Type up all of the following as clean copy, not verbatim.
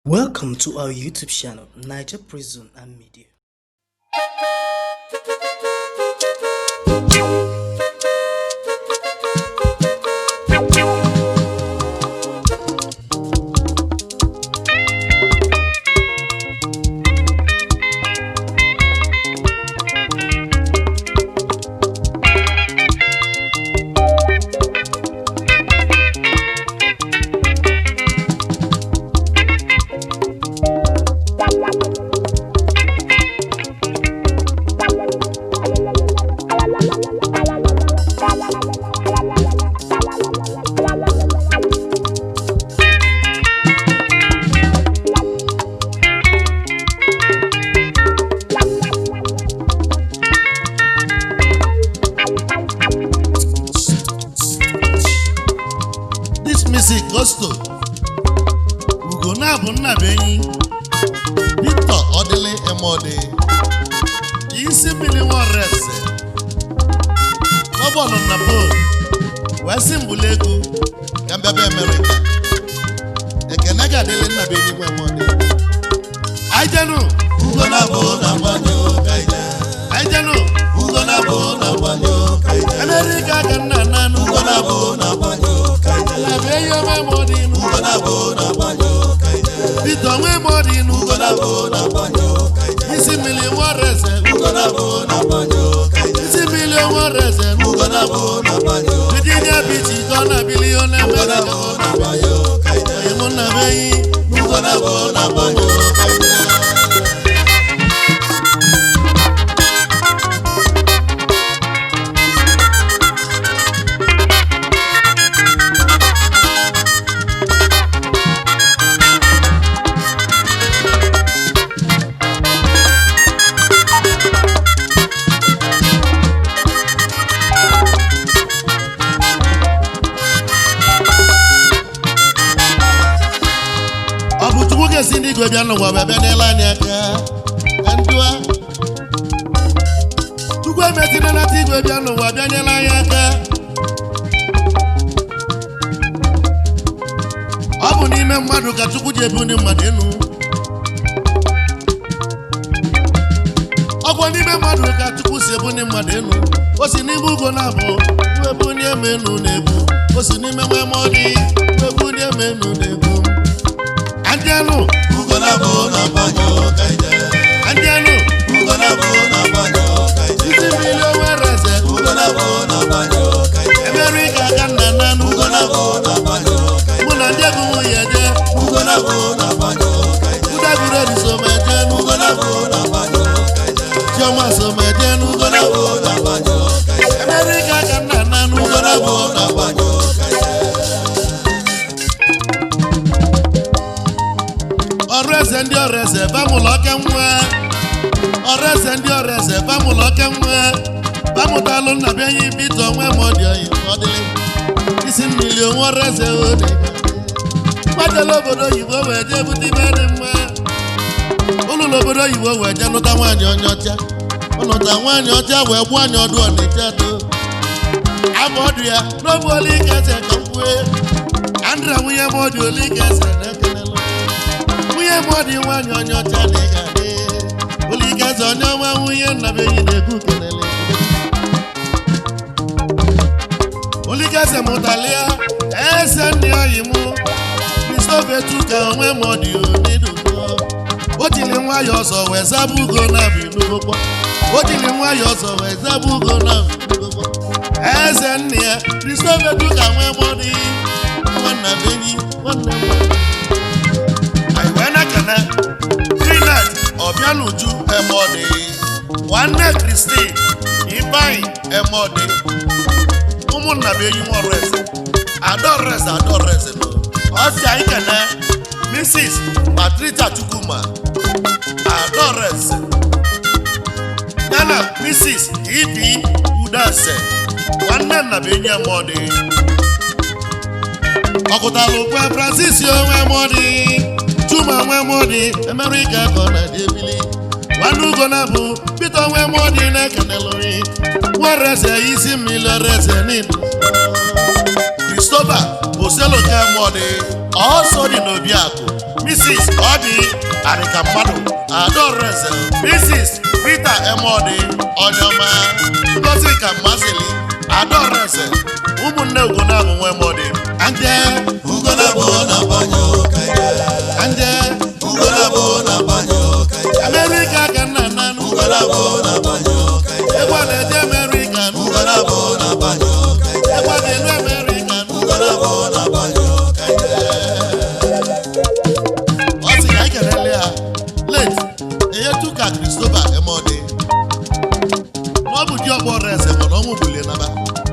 Welcome to our YouTube channel, Niger Prison and Media. Music Gosto Ugona Buna Benny Victor Odele Emode Isi Milion Rese Obon on the board Wesim Bulegu Gambabe America Ekenaga Dele Nabeni Emode Aijanu Ugona Bona Banyo Kaija Aijanu Ugona Bona Banyo Kaija America Ganana Ugona Bona Banyo Kaija Labeyo Memodi Ugona Bona Banyo Kaija Bito Memodi Ugona Bona Banyo Kaija Isi Milion Rese Ugona Bona Banyo Kaija Isi Milion Rese Ugona Bona Banyo Virginia Beach Gonna Billion Ugona Bona Banyo Kaija Yemona Bei Ugona Bona Banyo Kaija Sindi go biano wa bebe ne la nyaka andua tugwa metina na ti go biano wa bebe ne la nyaka abu ni me mmadu ka tuku je bu ni mmadu enu abu ni me mmadu ka tuku se bu ni mmadu enu o si ni bu go na bu we bu ni emenu na ebu o si ni me modi we bu ni emenu na ebu Andiano, Ugona Bona Banyo Kaija. Andiano, Ugona Bona Banyo Kaija. Isi Milion Rese, Ugona Bona Banyo Kaija. America Ganana, Ugona Bona Banyo Kaija. Munandiagu Yede, Ugona Bona Banyo Kaija. Udagure di Somejen, Ugona Bona Banyo Kaija. Joma Somejen, Ugona Bona Banyo Kaija. America Ganana, Ugona Bona Banyo Kaija. Orese ndi orese bamuloke nwe Orese ndi orese bamuloke nwe Bamudalo na bianyi bito nwe modi oyi odile Isi Milion orese ode Madalo bodo yibo weje buti bere mwe Ululo bodo yibo weje nuta wanyi onyocha Onuta wanyi ocha we bwanyi odu onicha do Amodu ya nobu oli kese kankwe Andra wuye modi oli kese nekenelo Modi wanyo chadega de Ulika zonyo wa uye na beyi de kukenele Ulika se motalia ese ndi oyimu Christophe tuka onwe modi onidugo Otili nwa yoso we zabugo na binugo Otili nwa yoso we zabugo na binugo Ese ndi Christophe tuka onwe modi Wana beyi wana modi Trinidad Obianuju Emode Nwanne Christine Ibai Emode Ụmụnna bụ enyi Orese Adorese no Ọfịa ikene Mrs. Patricia Chukwuma Adorese Nana Mrs. Ibi Udase Nwanne nna bụ enyi Emode Ọkụtalụ kwe Francis Emode Chuma nwe modi America kona debili Wanugo na bu Bito nwe modi na kanelori Warese isi Milion Rese ni Christopher Oselo Kemode also di Nobiako Mrs. Odi Arika Mmadụ Adaoreze Mrs. Peter Emodi Onyoma Ngozi Kamasili Adaoreze ụmụnne Ugonabụ nwe Emodi Anje Ugonabụ na banyo kaide Anje Ugonabụ na banyo kaide America kana nanu Ugonabụ na banyo kaide Egwa na America Ugonabụ na banyo kaide Egwa na America Ugonabụ na banyo kaide Osi ya ikelele ya late Eyetuka Christopher Emodi N'ọbụ di Adaoreze mana ọnwụ bulie naba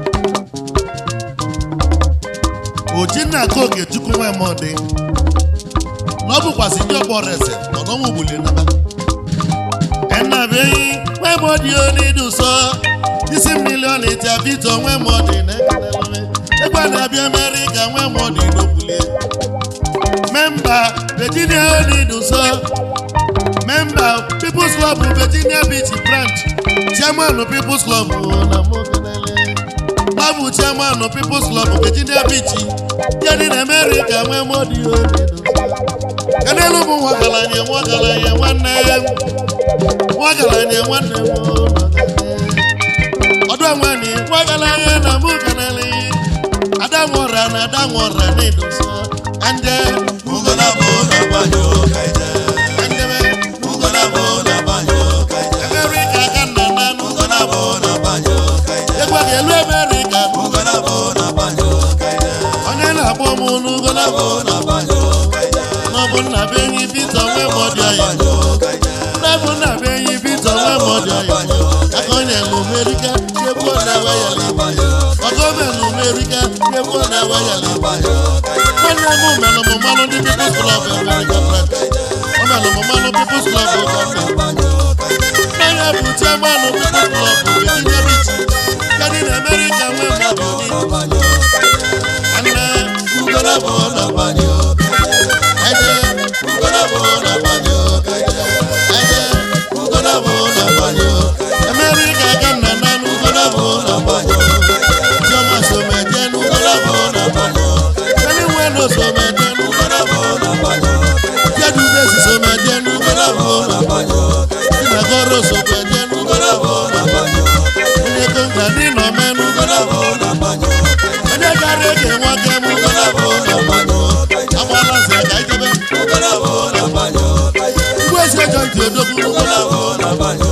Ojinna Koke Chukwu nwe Emodi N'ọbụkwasị di Adaoreze mana ọnwụ bulie naba Enabeghị nwe Emodi oniduso isi milion itiabito nwe Emodi na-ekelele Egwa na-abịa America nwe Emodi n'obulie Member Virginia oniduso Member People's Club Virginia Beach Branch Chairman of People's Club na Mokenele Babu Chairman of People's Club Virginia Beach Yadi na America nwe Emodi oniduso Kanelu bụ nwagalanye nwanne Ọdụ nwanyị nwagalanye na Mokenele Adamora na Adamora n'iduso Ande Ugonabụ na banyo kaide Andebe Ugonabụ na banyo kaide America kana nanu Ugonabụ na banyo kaide Egwa ga-elu America Ugonabụ na banyo kaide Onye na-akpọ m n'Ugonabụ na banyo kaide N'ọbụ nna be enyi Peter nwe Emodi anyị N'ọbụ nna be enyi Peter nwe Emodi anyị Akonye n'America Chekwu na wayali Ọgọbe n'America Chekwu na wayali Nwanne m melụ m mmanụ ndị People's Club America Branch Ọ melụ m mmanụ People's Club N'anya bụ Chairman People's Club Virginia Beach Yadi na America nwe Emodi Anne Ugonabụ na banyo Ede Ugonabụ na banyo Ede Ugonabụ na banyo America kana nanu Ugonabụ na banyo Joma someje Ugonabụ na banyo Anyone no someje Ugonabụ na banyo Jadu besi someje Ugonabụ na banyo Inagoro someje Ugonabụ na banyo Unekonga nino men Ugonabụ na banyo Unegarege wake Ugonabụ na banyo Amala zeka itebe Ugonabụ na banyo Uwese jonti odogu Ugonabụ na banyo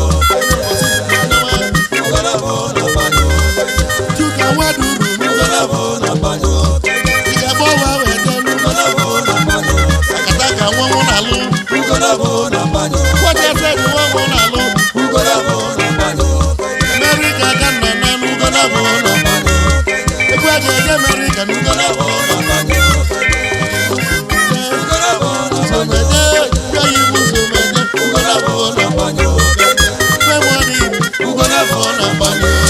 Chuka waduru Ugonabụ na banyo Igabo wa wete Ugonabụ na banyo Akataka nwanwu n'alụ Ugonabụ na banyo Kwatete nwanwu n'alụ Ugonabụ na banyo America kana nanu Ugonabụ na banyo Egwa ga-eje America Ugonabụ na banyo Ugonabụ na someje Yayi bụ someje Ugonabụ na banyo Memodi Ugonabụ na banyo